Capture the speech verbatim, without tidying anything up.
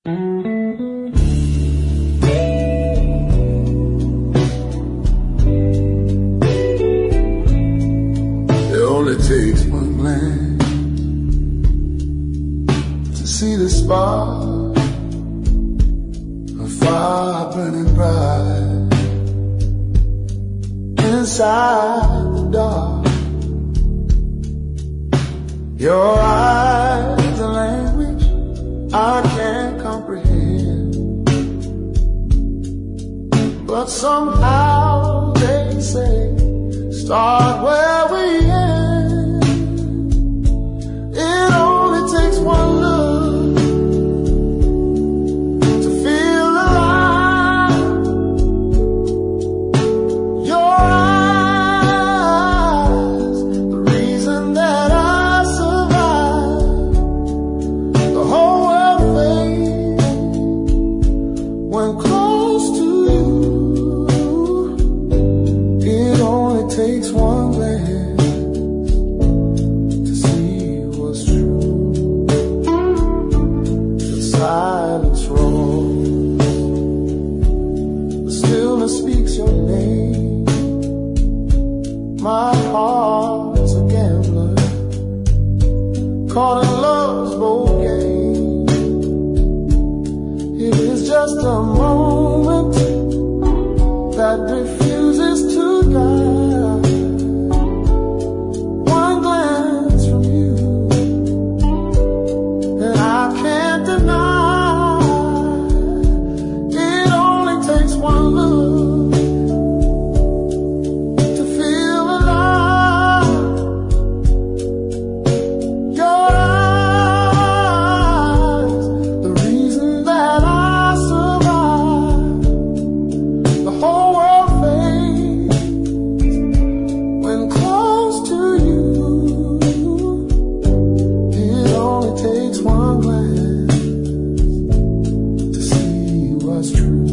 It only takes one glance to see the spark of fire burning bright inside the dark. Your eyes, a language I can't comprehend, but somehow they say start where we end. It only takes one look to feel alive. Your eyes, the reason that I survive. The whole world fades when close to you. It only takes one glance to see what's true. The silence roars, the stillness speaks your name. My heart's a gambler, caught in love's bold game. It is just a moment that refuses to die. One glance from you, and I can't deny. It only takes one look to feel alive. Your eyes, the reason that I survive. The whole world fades when close to you. It only takes one glance to see what's true.